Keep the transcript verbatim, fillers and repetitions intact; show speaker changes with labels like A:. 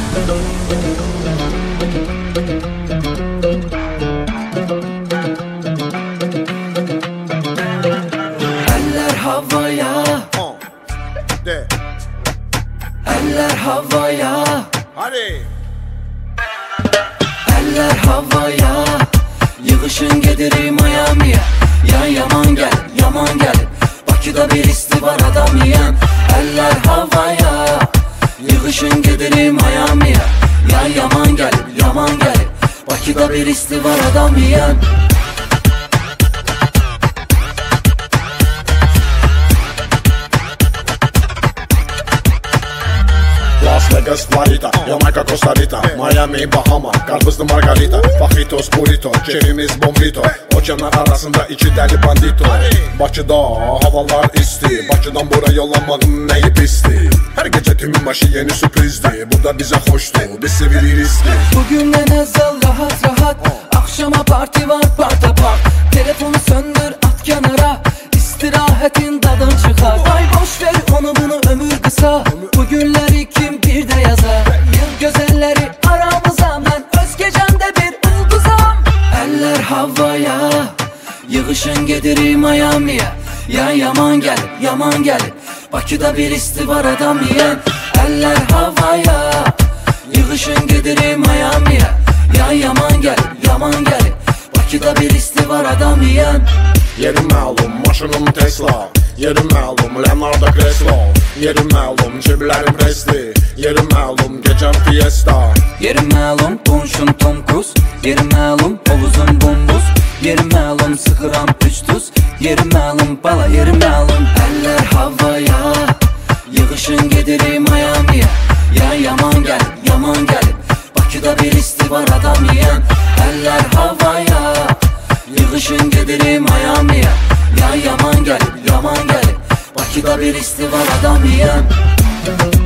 A: Eller havaya, eller havaya,
B: Hadi.
A: eller havaya. Yığışın gedirik Miami'ye. Ya yaman gel, yaman gel. Bakıda bir isti var adam yiyen. Eller havaya. Yığışın gedirik Miami'ye. Ya yaman gel, yaman gel. Bakıda bir isti var adam yiyen.
B: Las Vegas, Florida, Jamaica, Costa Rica, Miami, Bahama, karpuzlu margarita, fajitos, burrito, çevimiz bombito, okeanlar arasında iki deli bandito. Bakıda havalar isti, Bakıdan buraya yollamanın neyi pisti. Her gece tümün başı yeni sürprizdi, burada bize hoştu, biz sevilirizdi.
A: Bugün ne nazal rahat rahat, akşama parti var parta part. Telefonu söndür at kenara, istirahatin tadın çıkar. Ay boş ver onu bunu ömür kısa, bugünleri kim bir de yazar. Yıl güzelleri aramıza, ben öz gecemde bir ıldızam. Eller havaya, yığışın gedirik Miami'ye. Ya yaman gel, yaman gel. Bakıda bir isti var adam yiyen. Eller havaya, yığışın gedirik Miami'ye. Ya yaman gel, yaman gel. Bakıda bir isti var adam yiyen.
B: Yerim məlum, maşınım Tesla. Yerim məlum, Leonardo Creslo. Yerim məlum, ceblərim Presti. Yerim məlum, gecəm Fiesta.
A: Yerim məlum, qonşum Tom Cruise. Yerim məlum, hovuzum bombuz. Yerim məlum, sıxıram üç tuz. Yerim məlum, bala yerim məlum. Eller havaya, yığışın gedirik Miami'ye. Ya yaman gel, yaman gel. Bakıda bir isti var adam yiyen. Eller havaya, yığışın gedirik Miami'ye. Ya yaman gel, yaman gel. Bakıda bir isti var adam yiyen.